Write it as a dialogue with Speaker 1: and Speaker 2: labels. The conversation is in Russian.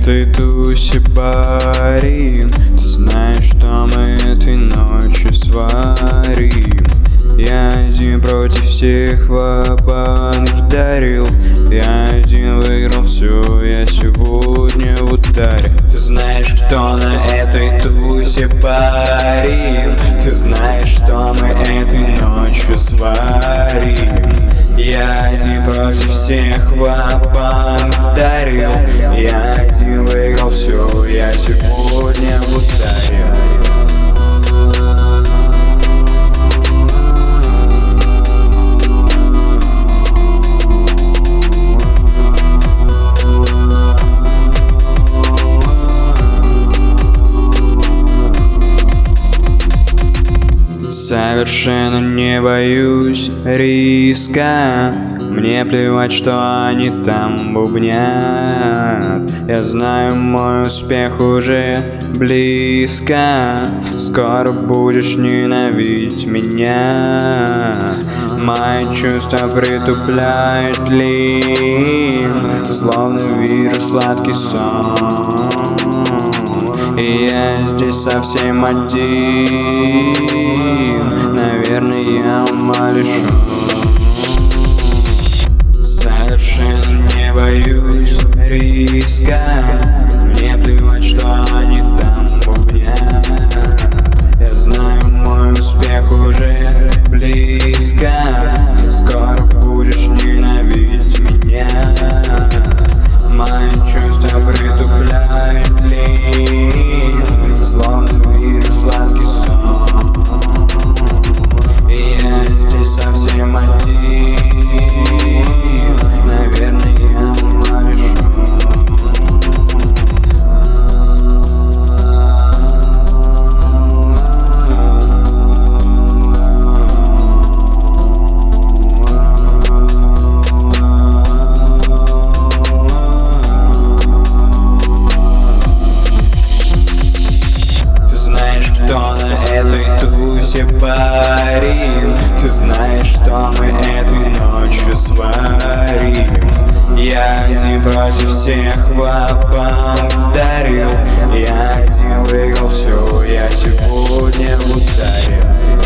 Speaker 1: этой тусе парим. Ты знаешь, что мы этой ночью сварим. Я один против всех ва-банк вдарил. Я один выиграл все, я сегодня в ударе. Ты знаешь, кто на этой тусе парим. Ты знаешь, что мы этой ночью сварим. Я один против всех ва-банк вдарил. Я один выиграл все, я сегодня в ударе. Совершенно не боюсь риска. Мне плевать, что они там бубнят. Я знаю, мой успех уже близко. Скоро будешь ненавидеть меня. Мои чувства притупляет лин, словно вижу сладкий сон. И я здесь совсем один. Наверное, я ума лишён. Совершенно не боюсь риска. Мне плевать, что они там бубнят. Я знаю, мой успех уже близко. Скоро будешь ненавидеть меня. Мои чувства притупляет лин, словно вижу сладкий сон. И я здесь совсем один. Наверное, я ума лишён. Кто на этой тусе парим. Ты знаешь, что мы этой ночью сварим. Я один против всех ва-банк вдарил. Я один выиграл все, я сегодня в ударе.